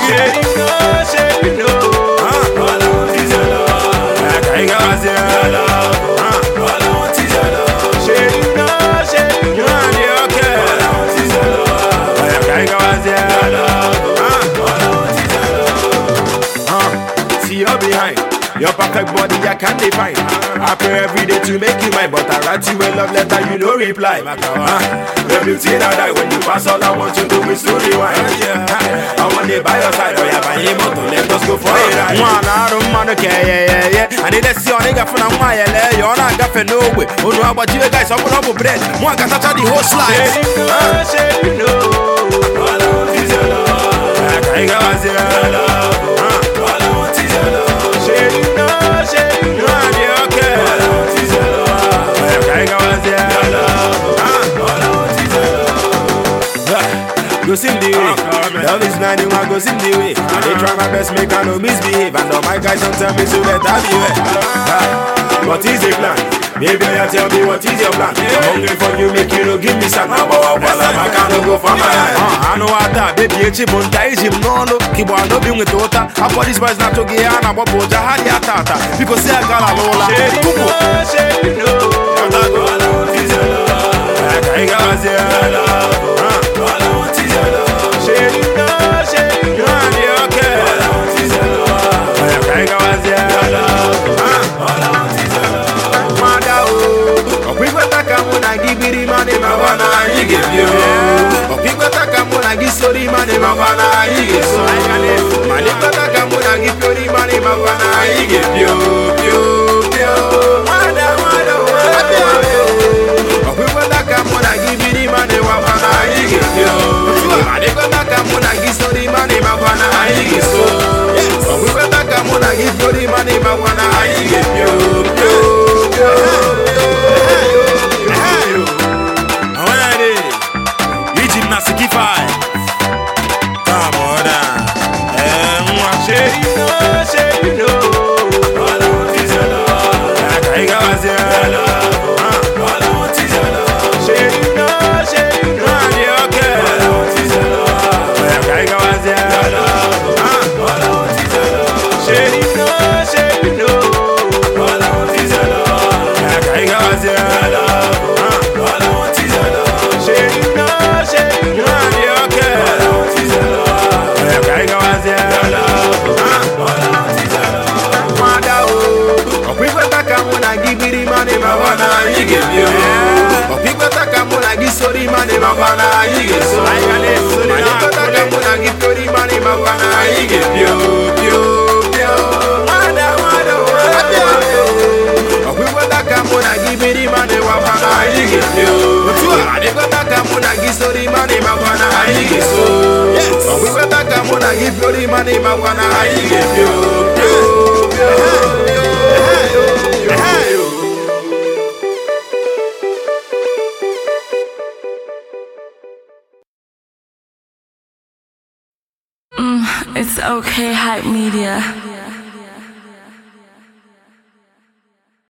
Your perfect body I can't define. I pray every day to make you mine, but I write you a love letter, you no reply. The beauty that I when you pass, all I want you to do is to rewind. I want to by your side, or you buy him out, let us go for it. One, I don't want to care, yeah. I need to see your nigga from a while, you're not got for no way. Oh no, but you guys, I'm gonna bread. One got to the whole slide. You know, all I want is your love. I got your love. All I want is your love. Go sim the way. Love is not the one, go sim the way. I dey try my best, make I no misbehave. And all my guys don't tell me so better beware. What is the plan? Baby, you tell me what is your plan? I'm hungry for you, make you no give me some. Now, but I can't go for my I know what that, baby, it's him, is him, no, Kibo, I know being with Tota. I put this boys not to get on about Boja, had ya tata. Because say I got a lola. Shady, no, all I want is your love. I got your love. All I want is your love. Shady, no, okay. All I want is your love. I got your love. All I want is your love. People that come when I give you the money, my wanna I give you. People that come when I give you the money, my wanna I give you. My people that come when I give you the money, my wanna I give you. People that come when I give you the money, my wanna I give you. My people that come when I give you the money, my wanna I give you. People that come when I give you the money, my wanna I give you. You know, all I want is your love. I got your love. All I want is your love. You know, okay. All I want is your love. I got your love. All I want is your love. You know, all I want is your love. I got your love. All I want is your love. You know, okay. All I want is your love. I got your love. I wanna give you. People that come when I give sorry money, I wanna give you. I people that come when I give sorry money, I wanna give you. People that come when I give me money, I wanna give you. People that come when I give sorry money, I wanna give you. People that come when I give sorry money, I wanna give you. It's okay, Hype Media.